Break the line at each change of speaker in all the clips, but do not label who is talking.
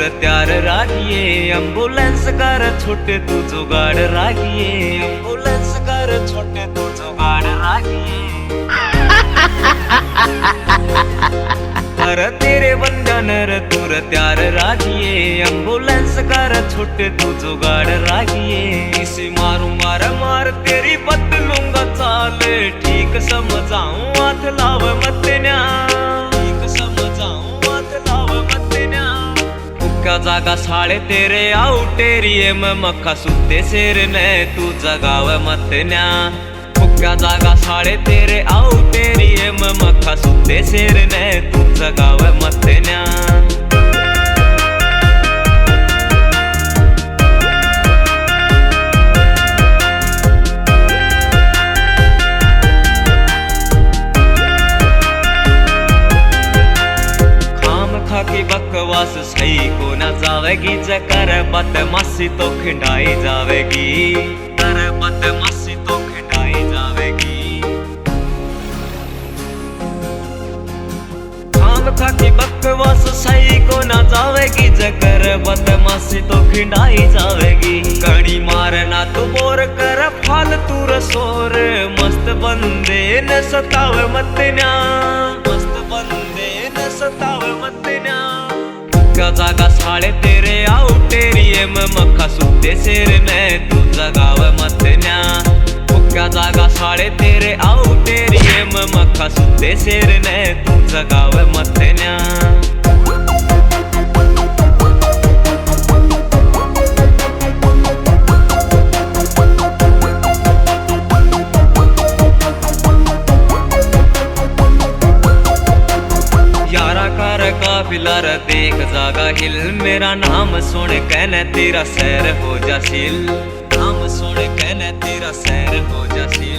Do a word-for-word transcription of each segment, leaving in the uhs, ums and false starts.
त्यार राखिए, एम्बुलेंस कर छोटे तू जुगाड़ राखिए, एम्बुलेंस कर छोटे तू जुगाड़ राखिए। अरे तेरे बंधन तुर त्यार राखिए, एम्बुलेंस कर छोटे तू जुगाड़ राखिए। इसी मारू मार मार तेरी बदलूंगा चाल, ठीक समझाऊं हाथ लाव मत न्या, ठीक समझाऊं हाथ लाव मत न्या। मुक्का जागा साळे तेरे आऊ टेरिये में मक्खा सुते शेर ने तू जगाव मत न्या। मुक्का जागा साळे तेरे आऊ टेरिये में मक्खा सुते शेर ने तू जगाव मत न्या। की बकवास सही को न जावेगी, जकर बदमाशी तो खिंडाई जावेगी, कर बदमाशी तो खिंडाई जावेगी। खाम खा की बकवास सही को न जावेगी, जकर बदमाशी तो खिंडाई जावेगी। कड़ी मारना तू बोर कर फालतू रसोर, मस्त बंदे न सतावे मत न्या, मस्त बंदे न सतावे मत न्या। मुक्का जागा साळे तेरे आऊ टेरिये में मक्खा सुते शेर ने तू जगाव मत न्या। मुक्का जागा साळे तेरे आऊ टेरिये में मक्खा सुते शेर ने तू जगाव मत न्या। काफिला देख जागा हिल, मेरा नाम सुन कहने तेरा सैर हो जासिल, नाम सुन कहने तेरा सैर हो जासिल।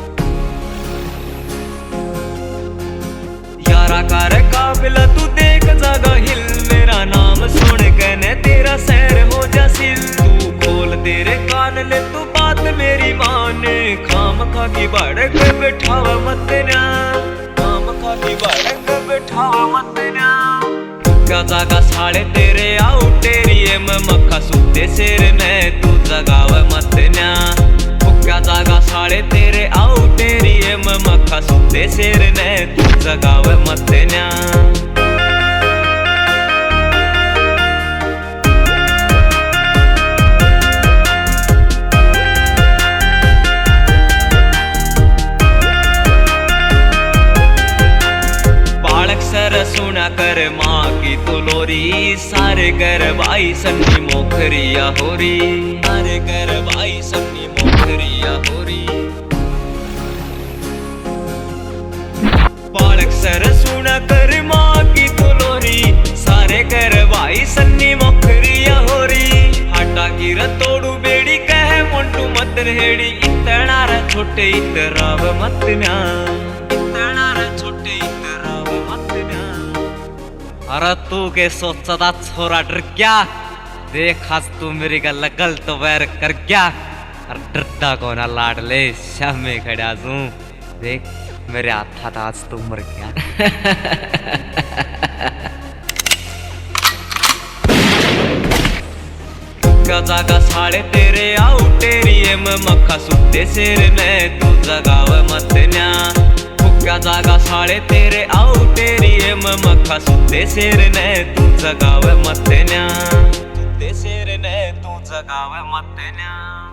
यारा कार काफिला तू देख जागा हिल, मेरा नाम सुन कहने तेरा सैर हो जासिल। तू खोल तेरे कान ले तू बात मेरी मान, खाम खा की बाड़क बैठावा मत न्या, खाम खा की बाड़क बैठावा मत न्या। मुक्का जागा साळे तेरे आऊ टेरिये में मक्खा सुते शेर ने तू जगाव मत न्या। मुक्का जागा साळे तेरे आऊ टेरिये में मक्खा सुते शेर ने तू जगाव मत न्या। सुना कर माँ की तो लोरी, सारे घर भाई सन्नी मोखरिया होरी, सारे घर भाई सन्नी मोखरिया होरी। बालक सर सुना कर माँ की तो लोरी, सारे घर भाई सन्नी मोखरिया होरी। हटा की रतोड़ू बेड़ी कहे मोंटू मत हेड़ी, इतना रे छोटे इतराव मत न्या, इतना रे छोटे इतराव मत न्या। अरे तू के सोचता छोरा डर गया, देख आज तू मेरी गल गलत वैर कर गया। अरे डरता को ना लाडले शामे खड़ा तू, देख मेरे हाथ आज तू मर गया। मुक्का जागा साळे तेरे आऊ टेरिये में मक्खा सुते शेर ने तू जगाव मत न्या। मुक्का जागा साळे तेरे आऊ टेरिये में मक्खा सुते शेर ने तू जगाव मत न्या, सुते शेर ने तू जगाव मत न्या।